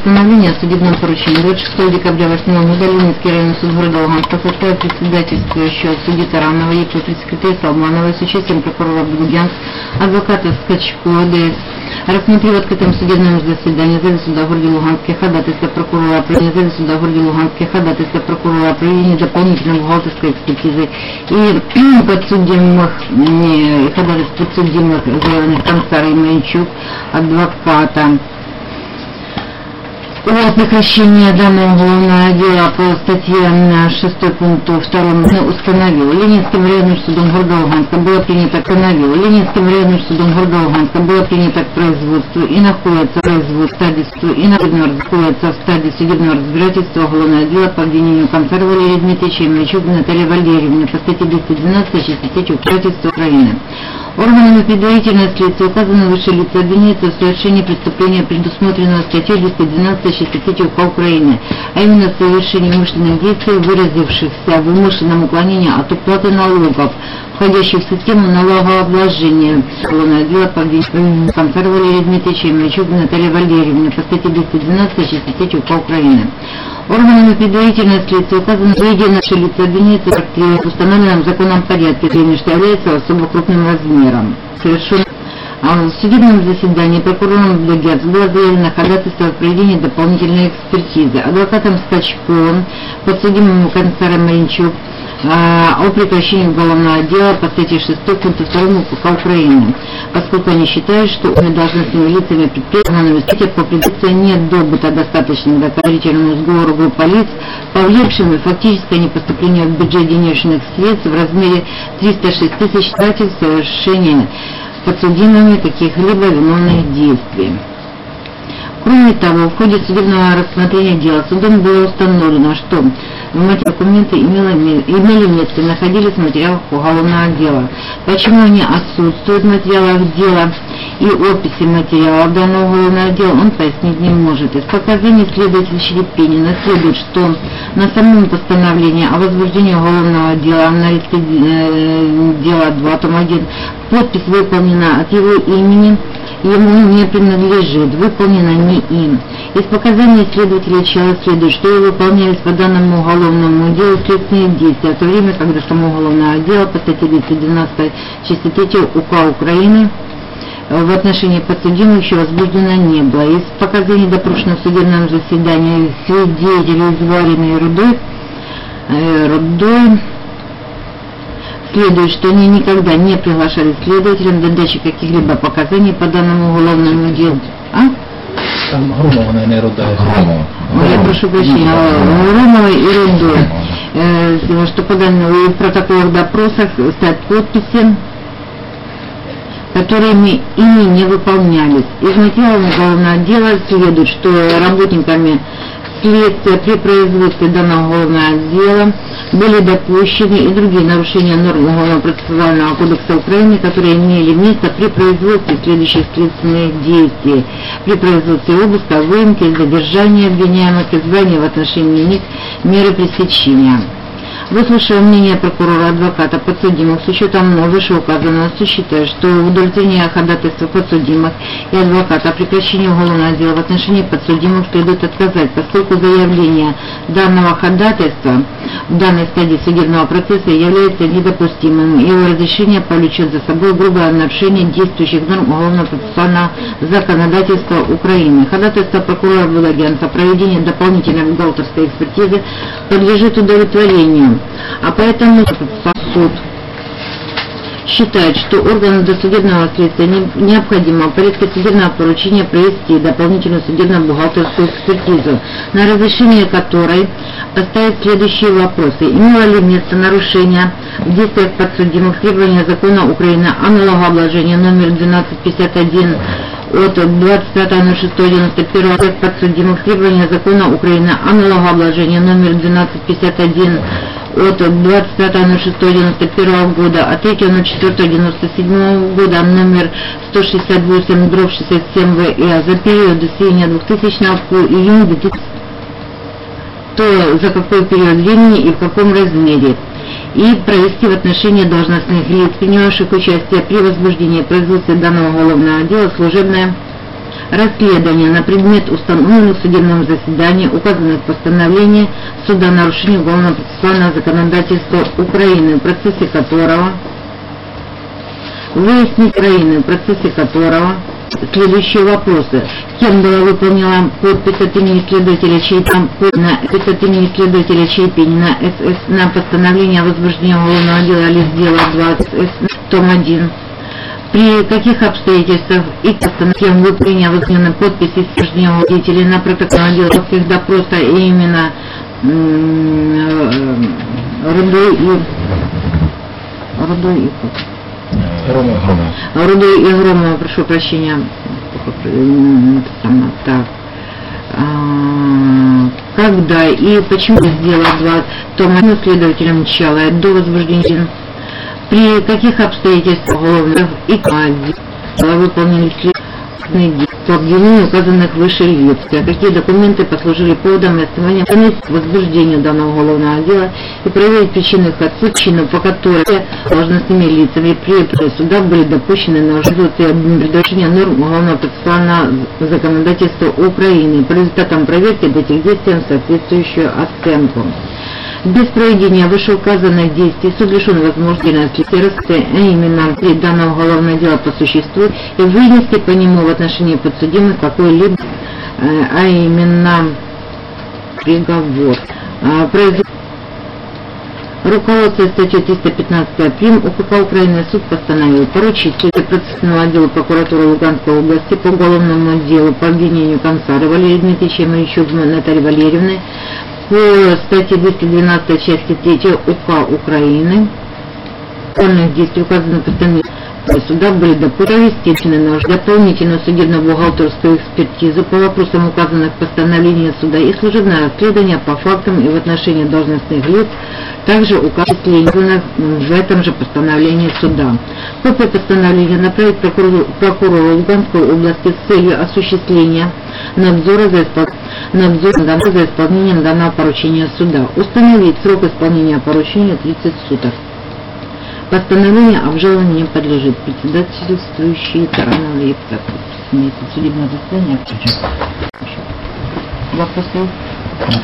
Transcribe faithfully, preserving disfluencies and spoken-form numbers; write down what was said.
постановления о судебном поручении. двадцать шестого декабря две тысячи восьмого года Ленинский районный суд города Луганска составил председательствующего судьи Таранова, ЕП пресс-секретаря Салманова с участием прокурора Блугянск, адвоката Скачко ОДС, рассмотрел в открытом судебном заседании зали суда в городе Луганске ходатайство прокурора проведения зали суда в городе Луганске ходатайство прокурора проведения дополнительной бухгалтерской экспертизы и подсудимых и ходатайство подсудимых заявленных Концара и Маячук, адвоката о прекращении данного уголовного дела по статье шестой пункту второму установил. Ленинским районным судом города Луганска было принято установил. Ленинским районным судом города Луганска было принято к производству и находится в производстве и находится в стадии судебного разбирательства уголовное дело по обвинению Концара Валерия Дмитриевича и Маячук Натальи Валерьевны по статье двести двенадцать части третьей Укротительства Украины. Органами предварительного следствия указаны выше лица обвиняются в совершении преступления, предусмотренного статьей двести двенадцать части третьей УК Украины, а именно в совершении умышленных действий, выразившихся в умышленном уклонении от уплаты налогов, входящих в систему налогообложения. Уголовное дело по обвинению Концара Валерия Дмитриевича и Маячук Натальи Валерьевны по статье двести двенадцать части третьей УК Украины. Органами предварительного следствия указано заведение наши лица обвиняются в установленном законном порядке, что является особо крупным размером. Совершенно в судебном заседании прокурором Блугянск было заявлено ходатайство о проведении дополнительной экспертизы. Адвокатом Скачковым, подсудимому Концаром Маячук, о прекращении уголовного дела по статье шестой пункту второму УК Украины, поскольку они считают, что они должностными лицами предприятия по предыдущей нет добыта достаточно доказательному сговору группы лиц, повлекшими фактическое непоступление в бюджет денежных средств в размере триста шесть тысяч тратив совершения подсудимыми каких-либо виновных действий. Кроме того, в ходе судебного рассмотрения дела судом было установлено, что документы имели, имели место и находились в материалах уголовного дела. Почему они отсутствуют в материалах дела и описи материалов данного уголовного дела, он пояснить не может. Из показаний следователя Щерепинина следует, что на самом постановлении о возбуждении уголовного дела на листе э, дела два, том один, подпись выполнена от его имени, ему не принадлежит, выполнено не им. Из показаний следователя Чала следует, что выполнялись по данному уголовному делу следственные действия, в то время, когда само уголовное дело по статье двести двенадцать части третьей УК Украины в отношении подсудимых еще возбуждено не было. Из показаний допрошенных в судебном заседании свидетелей Извариной Рудой, э, Рудой следует, что они никогда не приглашали следователям для дачи каких-либо показаний по данному уголовному делу. А? Там Громова, наверное, Рудая. Громова. Я прошу прощения, Громова и Рудой. Э, что по данному в протоколах допросах стоят подписи, которыми ими не выполнялись. Из материалов уголовного дела следует, что работниками следствия при производстве данного уголовного дела были допущены и другие нарушения норм Уголовно-процессуального кодекса Украины, которые имели место при производстве следующих следственных действий: при производстве обыска, выемки, задержания обвиняемых, избрания в отношении них меры пресечения. Выслушав мнение прокурора, адвоката, подсудимых, с учетом вышеуказанного, суд считает, что удовлетворение ходатайства подсудимых и адвоката о прекращении уголовного дела в отношении подсудимых следует отказать, поскольку заявление данного ходатайства в данной стадии судебного процесса является недопустимым, и его разрешение повлечет за собой грубое нарушение действующих норм уголовно-процессуального законодательства Украины. Ходатайство прокурора Блугянска о проведении дополнительной бухгалтерской экспертизы подлежит удовлетворению. А поэтому суд считает, что органам досудебного следствия необходимо в порядке судебного поручения провести дополнительную судебно-бухгалтерскую экспертизу, на разрешение которой поставить следующие вопросы: имело ли место нарушение в действиях подсудимых требования закона Украины о налогообложении номер двенадцать пятьдесят один от двадцать пятого ноль шестого девяносто первого подсудимых требования закона Украины о налогообложении номер двенадцать пятьдесят один от двадцать пятого ноль шестого девяносто первого года, от третьего ноль четвёртого девяносто седьмого года номер сто шестьдесят восемь дробь шестьдесят семь В И за период до июня двухтысячного по июнь две тысячного, то за какой период времени и в каком размере, и провести в отношении должностных лиц, принимавших участие при возбуждении и производстве данного уголовного дела, служебное расследование на предмет установленных в судебном заседании указанных постановлений суда нарушений уголовного процессуального законодательства Украины, в процессе которого выяснить Украины, в процессе которого следующие вопросы. Кем была выполнена подпись от имени следователя Чайпинина, подпись от имени следователя Чайпинина СС на постановление о возбуждении уголовного дела лиц дела двадцать эс том один. При каких обстоятельствах и кем выполнения возбуждена подпись и утверждения водителей на протокольное дело после их допроса и именно Рудой и Рудой и Громова. Рудой и Громова, прошу прощения. Так. А, когда и почему сделал два тома следователем Чалая до возбуждения, при каких обстоятельствах уголовных и выполнили следственные по обвинению указанных выше лиц, какие документы послужили поводом и основанием возбуждения данного уголовного дела и проверить причину их отсутствия, по которой должностными лицами при суда были допущены на нарушение норм уголовного процессуального законодательства Украины. По результатам проверки этих действий соответствующую оценку. Без проведения вышеуказанных действий суд лишен возможности рассмотреть, а именно данного уголовного дела по существу и вынести по нему в отношении подсудимых какой-либо, а именно приговор. Руководствуясь статьей триста пятнадцать прим. УПК Украины, суд постановил поручить процессуальному отделу прокуратуры Луганской области по уголовному делу по обвинению Концара Валерия Дмитриевича и Маричук Натальи Валерьевны по статье двести двенадцать части третьей УК Украины. Законных действий указанных постановлением суда были допущены на дополнительную судебно-бухгалтерскую экспертизу по вопросам указанных постановлений суда и служебное расследование по фактам и в отношении должностных лиц, также указанных в этом же постановлении суда. Копию постановления направить прокурору, прокурору Луганской области с целью осуществления надзора за, испол... надзора за исполнением данного поручения суда. Установить срок исполнения поручения тридцать суток. Постановление обжалованию не подлежит. Председательствующий Таранова и судебное заседание. Вопросы?